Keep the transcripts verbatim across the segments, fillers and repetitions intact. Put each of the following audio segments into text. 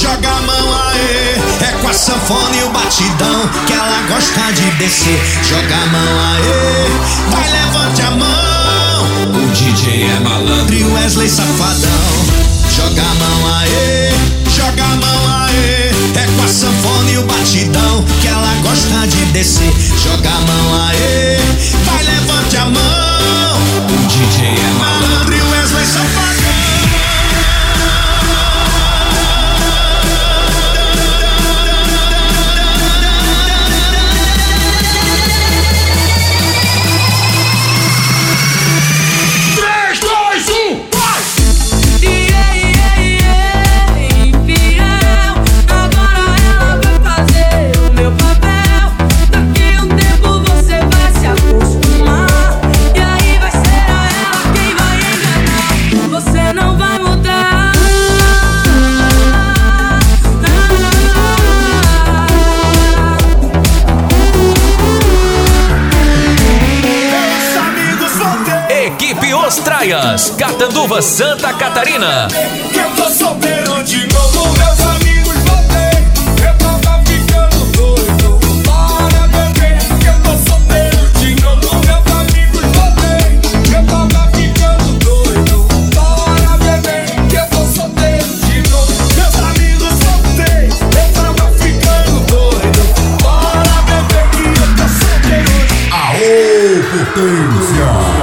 joga a mão aê. É com a sanfona e o batidão que ela gosta de descer. Joga a mão aê, vai levante a mão. O D J é malandro e o Wesley safadão. Joga a mão aê, joga a mão aê. É com a sanfona e o batidão que ela gosta de descer. Joga a mão aê, vai levante a mão. O D J é malandro e o Wesley safadão. Os Traias, Catanduva, Santa Catarina. Eu tô solteiro de novo, meus amigos voltei. Eu tava ficando doido, bora beber. Eu tô solteiro de novo, meus amigos voltei. Eu tava ficando doido, bora beber. Eu tô solteiro de novo, meus amigos voltei. Eu tava ficando doido, bora beber. Que eu tô solteiro. Aô, potência!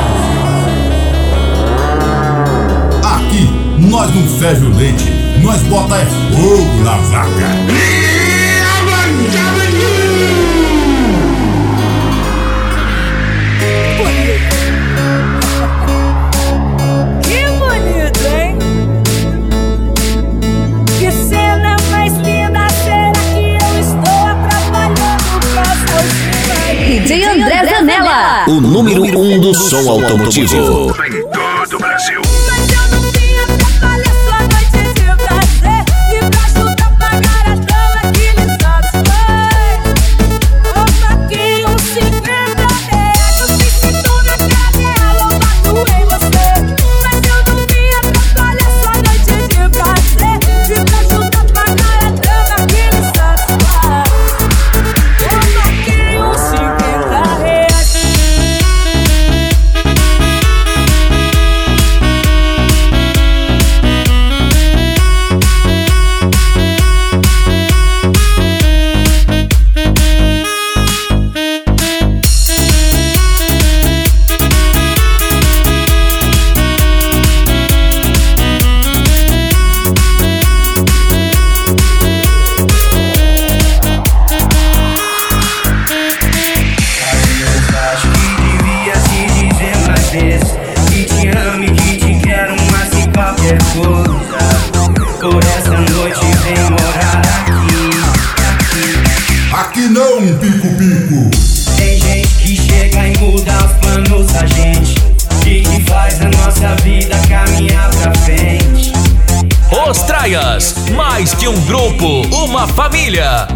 Nós não ferve o leite, nós bota é fogo na vaca. Que bonito, hein? Que cena mais linda, será que eu estou atrapalhando pra você? D J André Zanella, o número um do som automotivo. Em todo o Brasil. Mais que um grupo, uma família.